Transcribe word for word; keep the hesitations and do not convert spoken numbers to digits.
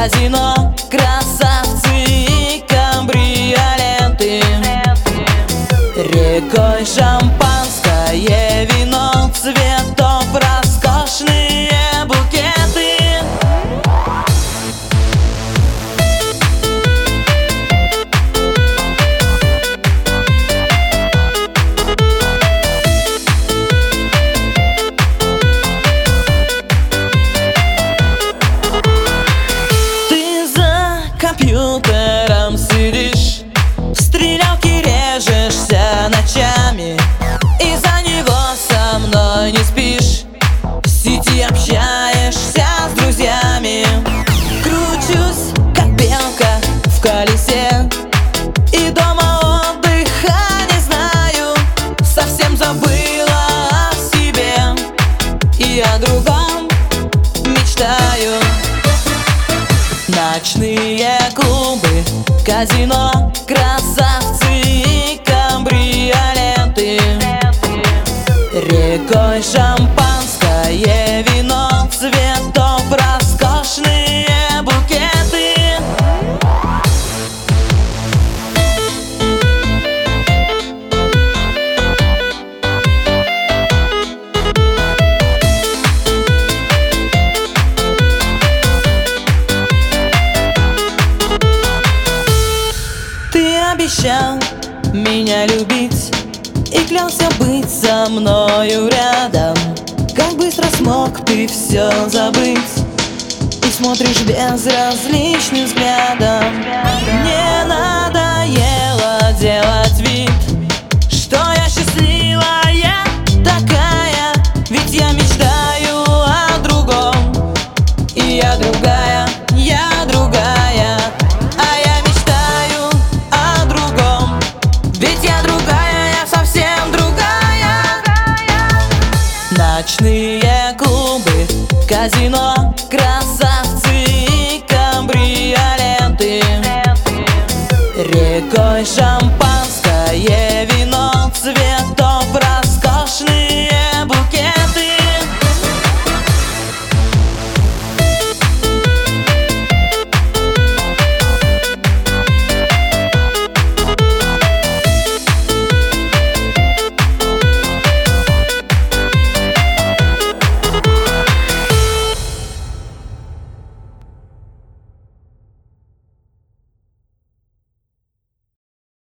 казино, красавцы и кабриолеты. Рекой шампанское, вино, цветов, роскошные букеты. Ты за компьютером сидишь, в стрелялки режешься ночами, и за него со мной не спишь, в сети общаешься с друзьями. Кручусь, как белка в колесе, и дома отдыха не знаю. Совсем забыла о себе и о другом мечтаю. Ночные клубы, казино, красавцы и кабриолеты. Рекой шампанское, вино, цветов, роскошные букеты. Ты обещал меня любить и клялся быть со мною рядом. Как быстро смог ты все забыть и смотришь безразличным взглядом. Мне надоело делать вид,